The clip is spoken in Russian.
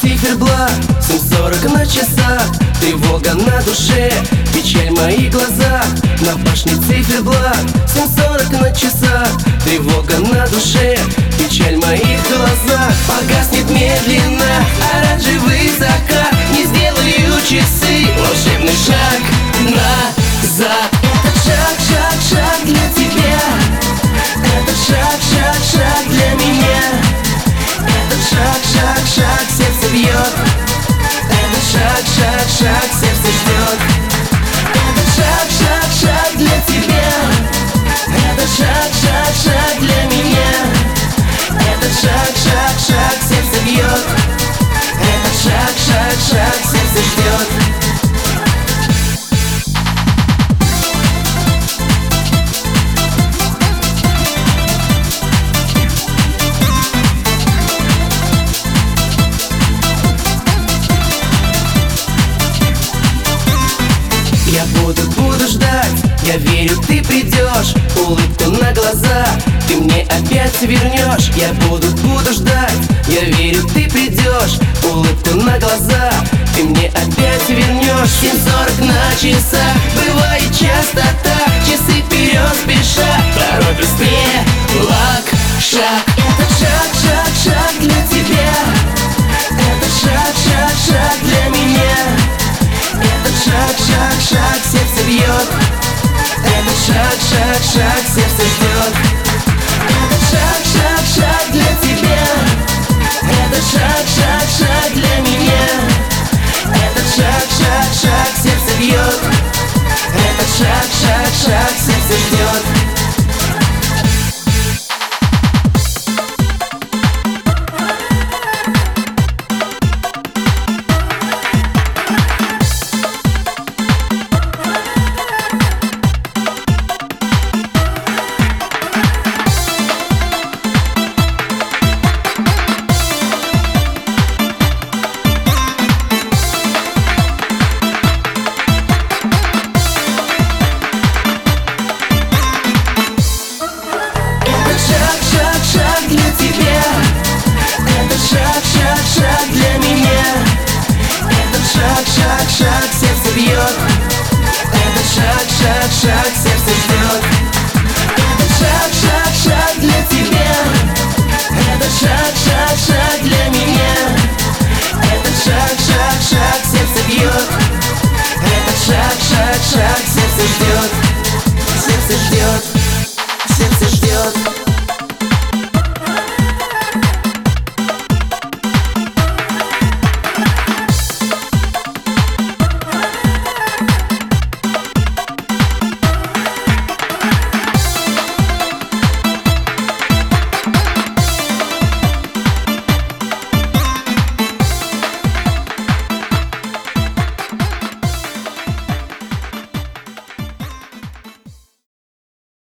циферблат, 7:40 на часах, тревога на душе, печаль в моих глазах. На башне циферблат, 7:40 на часах, тревога на душе, печаль в моих глазах. Погаснет медленно оранжевый закат, не сделаю часы волшебный шаг назад. Этот шаг, шаг, шаг для тебя, этот шаг, шаг, шаг для меня. Этот шаг, шаг, шаг, сердце бьет. Этот шаг, шаг, шаг, сердце ждет. Этот шаг, шаг, шаг для тебя, этот шаг, шаг, шаг для меня. Этот шаг, шаг, шаг, сердце бьет. Этот шаг, шаг, шаг, сердце ждет. Я буду ждать, я верю, ты придешь, улыбку на глаза ты мне опять вернешь. Я буду ждать, я верю, ты придешь, улыбку на глаза ты мне опять вернешь. 7:40 на часах, бывает часто так, часы вперед спешат, порой быстрее лак, шаг. Этот шаг, шаг, шаг для тебя, этот шаг, шаг, шаг для меня. Этот шаг, шаг, шаг, сердце бьет. Этот шаг, шаг, шаг, сердце ждет. Этот шаг, шаг, шаг для тебя, этот шаг, шаг, шаг для меня. Этот шаг, шаг, шаг, сердце бьет. Этот шаг, шаг, шаг, сердце ждет. Шаг для тебя, этот шаг, шаг, шаг для меня. Этот шаг, шаг, шаг, сердце бьет. Этот шаг, шаг, шаг,